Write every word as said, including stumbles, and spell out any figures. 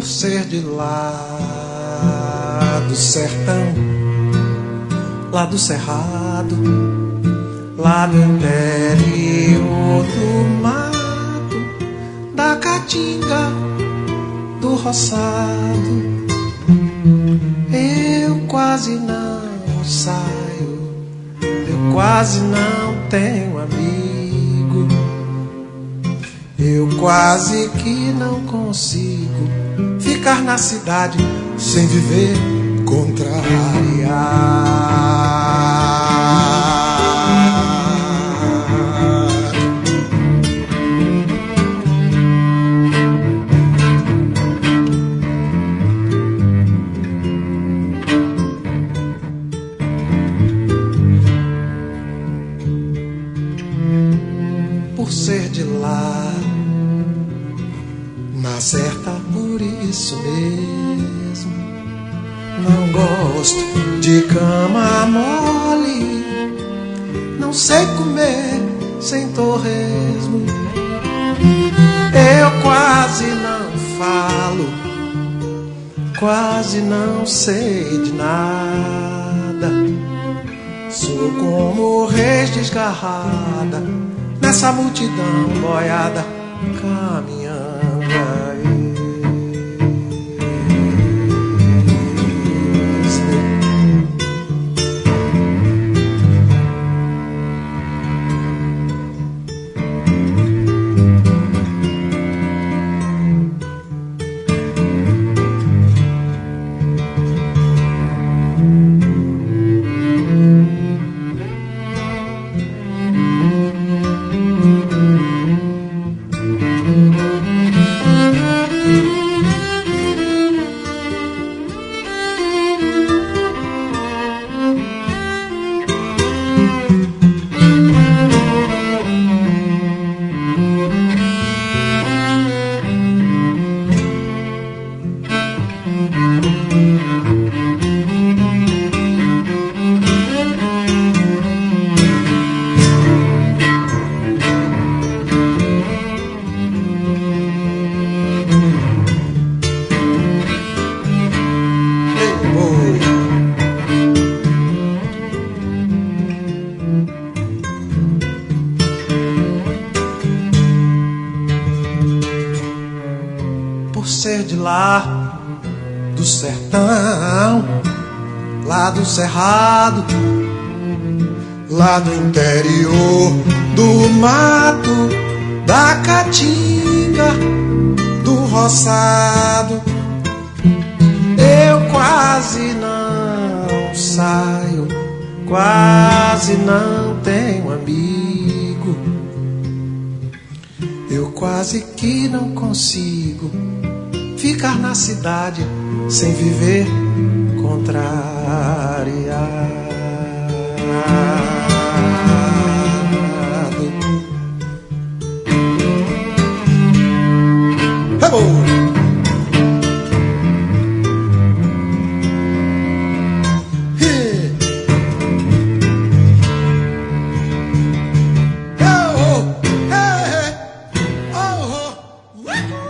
ser de lá do sertão, lá do cerrado, lá do interior do mato, da caatinga, do roçado. Eu quase não saio, eu quase não tenho amigo, eu quase que não consigo ficar na cidade sem viver contrariado. Por ser de lá, na certa por isso mesmo, não gosto de cama mole, não sei comer sem torresmo, eu quase não falo, quase não sei de nada, sou como reis desgarrada nessa multidão boiada caminhando aí. Por ser de lá do sertão, lá do cerrado, lá do interior do mato, da caatinga, do roçado, eu quase não saio, quase não tenho amigo, eu quase que não consigo ficar na cidade sem viver contrariado. Vamos! Oh, oh, hey, hey, oh, oh.